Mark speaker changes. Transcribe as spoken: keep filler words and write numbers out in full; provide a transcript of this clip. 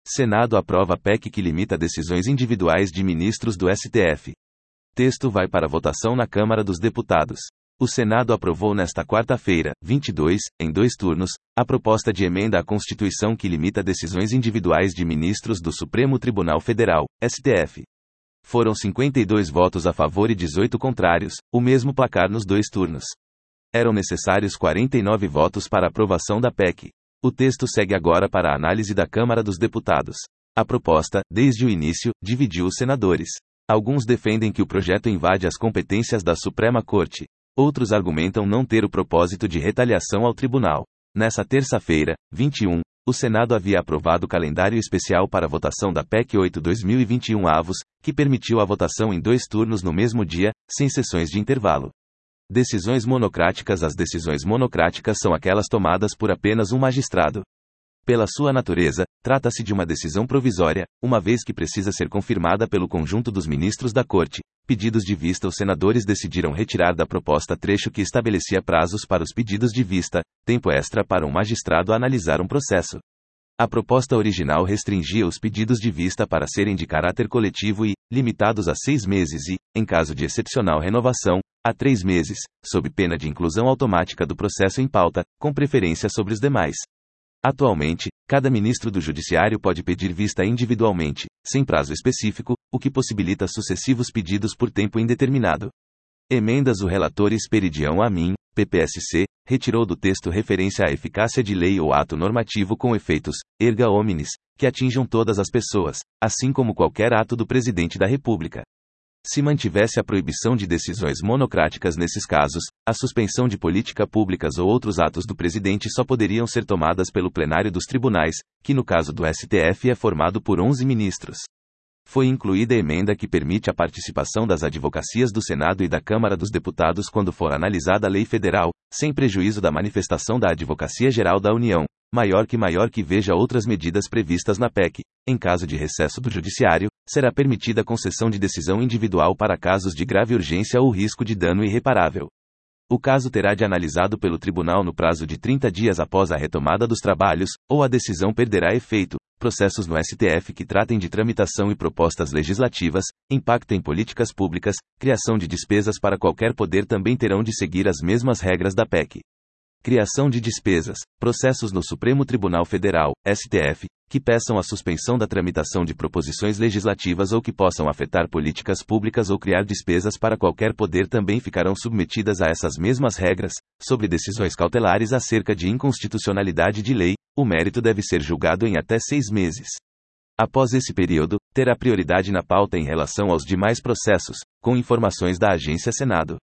Speaker 1: Senado aprova P E C que limita decisões individuais de ministros do S T F. Texto vai para votação na Câmara dos Deputados. O Senado aprovou nesta quarta-feira, vinte e dois, em dois turnos, a proposta de emenda à Constituição que limita decisões individuais de ministros do Supremo Tribunal Federal, S T F. Foram cinquenta e dois votos a favor e dezoito contrários, o mesmo placar nos dois turnos. Eram necessários quarenta e nove votos para a aprovação da P E C. O texto segue agora para a análise da Câmara dos Deputados. A proposta, desde o início, dividiu os senadores. Alguns defendem que o projeto invade as competências da Suprema Corte. Outros argumentam não ter o propósito de retaliação ao tribunal. Nessa terça-feira, vinte e um, o Senado havia aprovado o calendário especial para a votação da P E C oito barra dois mil e vinte e um avos, que permitiu a votação em dois turnos no mesmo dia, sem sessões de intervalo. Decisões monocráticas. As decisões monocráticas são aquelas tomadas por apenas um magistrado. Pela sua natureza, trata-se de uma decisão provisória, uma vez que precisa ser confirmada pelo conjunto dos ministros da Corte. Pedidos de vista. Os senadores decidiram retirar da proposta trecho que estabelecia prazos para os pedidos de vista, tempo extra para um magistrado analisar um processo. A proposta original restringia os pedidos de vista para serem de caráter coletivo e, limitados a seis meses e, em caso de excepcional renovação, a três meses, sob pena de inclusão automática do processo em pauta, com preferência sobre os demais. Atualmente, cada ministro do Judiciário pode pedir vista individualmente, sem prazo específico, o que possibilita sucessivos pedidos por tempo indeterminado. Emendas. O relator Esperidião Amin, P P S C, retirou do texto referência à eficácia de lei ou ato normativo com efeitos, erga omnes, que atinjam todas as pessoas, assim como qualquer ato do Presidente da República. Se mantivesse a proibição de decisões monocráticas nesses casos, a suspensão de política públicas ou outros atos do presidente só poderiam ser tomadas pelo plenário dos tribunais, que no caso do S T F é formado por onze ministros. Foi incluída a emenda que permite a participação das advocacias do Senado e da Câmara dos Deputados quando for analisada a lei federal, sem prejuízo da manifestação da Advocacia Geral da União, maior que maior que veja outras medidas previstas na P E C. Em caso de recesso do Judiciário, será permitida a concessão de decisão individual para casos de grave urgência ou risco de dano irreparável. O caso terá de analisado pelo tribunal no prazo de trinta dias após a retomada dos trabalhos, ou a decisão perderá efeito. Processos no S T F que tratem de tramitação e propostas legislativas, impacto em políticas públicas, criação de despesas para qualquer poder também terão de seguir as mesmas regras da P E C. Criação de despesas. Processos no Supremo Tribunal Federal, S T F, que peçam a suspensão da tramitação de proposições legislativas ou que possam afetar políticas públicas ou criar despesas para qualquer poder também ficarão submetidas a essas mesmas regras. Sobre decisões cautelares acerca de inconstitucionalidade de lei, o mérito deve ser julgado em até seis meses. Após esse período, terá prioridade na pauta em relação aos demais processos, com informações da Agência Senado.